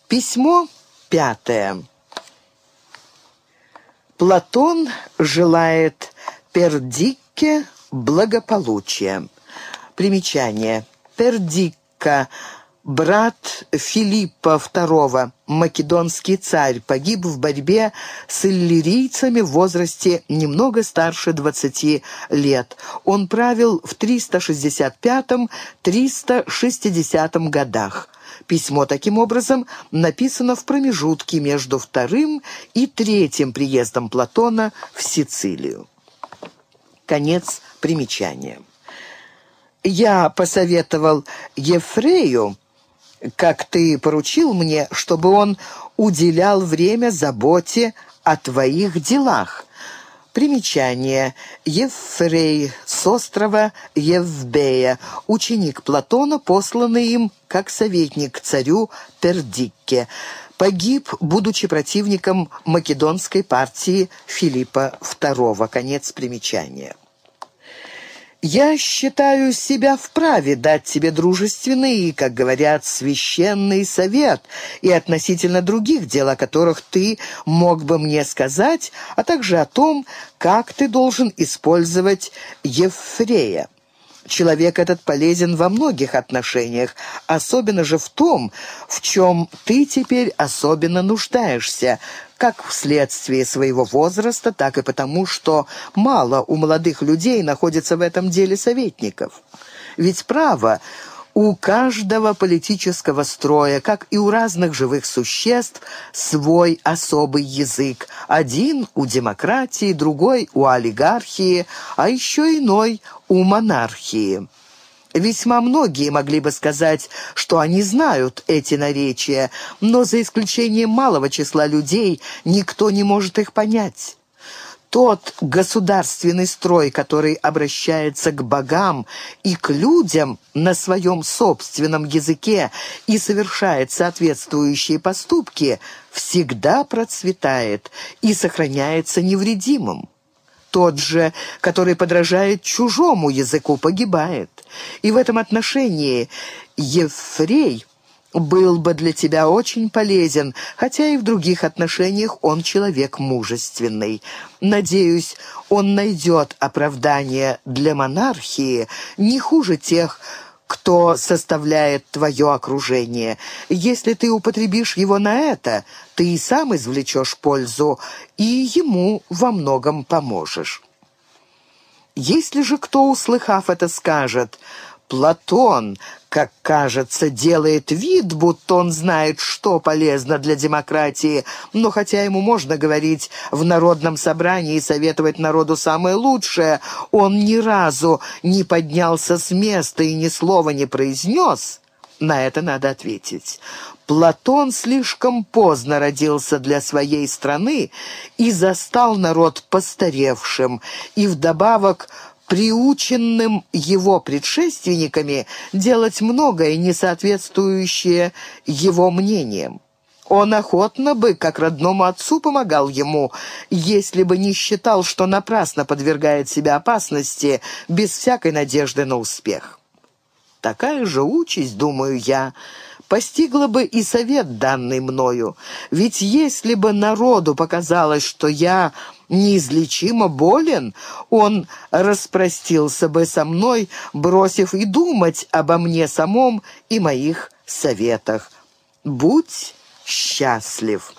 Письмо 5. Платон желает Пердикке благополучия. Примечание. Пердикка, брат Филиппа II, македонский царь, погиб в борьбе с иллирийцами в возрасте немного старше 20 лет. Он правил в 365-360 годах. Письмо, таким образом, написано в промежутке между вторым и третьим приездом Платона в Сицилию. Конец примечания. Я посоветовал Ефрею, как ты поручил мне, чтобы он уделял время заботе о твоих делах. Примечание. Ефрей с острова Евбея, ученик Платона, посланный им как советник к царю Пердикке. Погиб, будучи противником македонской партии Филиппа II. Конец примечания. Я считаю себя вправе дать тебе дружественный и, как говорят, священный совет и относительно других дел, о которых ты мог бы мне сказать, а также о том, как ты должен использовать Ефрея. Человек этот полезен во многих отношениях, особенно же в том, в чем ты теперь особенно нуждаешься, как вследствие своего возраста, так и потому, что мало у молодых людей находится в этом деле советников. Ведь право, у каждого политического строя, как и у разных живых существ, свой особый язык. Один у демократии, другой у олигархии, а еще иной у монархии. Весьма многие могли бы сказать, что они знают эти наречия, но за исключением малого числа людей никто не может их понять. Тот государственный строй, который обращается к богам и к людям на своем собственном языке и совершает соответствующие поступки, всегда процветает и сохраняется невредимым. Тот же, который подражает чужому языку, погибает. И в этом отношении Ефрей был бы для тебя очень полезен, хотя и в других отношениях он человек мужественный. Надеюсь, он найдет оправдание для монархии не хуже тех, кто составляет твое окружение. Если ты употребишь его на это, ты и сам извлечешь пользу, и ему во многом поможешь. Если же кто, услыхав это, скажет: «Платон, как кажется, делает вид, будто он знает, что полезно для демократии, но хотя ему можно говорить в народном собрании и советовать народу самое лучшее, он ни разу не поднялся с места и ни слова не произнес», на это надо ответить: Платон слишком поздно родился для своей страны и застал народ постаревшим, и вдобавок приученным его предшественниками делать многое, не соответствующее его мнениям. Он охотно бы, как родному отцу, помогал ему, если бы не считал, что напрасно подвергает себя опасности без всякой надежды на успех. Такая же участь, думаю я, постигла бы и совет, данный мною. Ведь если бы народу показалось, что я неизлечимо болен, он распростился бы со мной, бросив и думать обо мне самом и моих советах. Будь счастлив.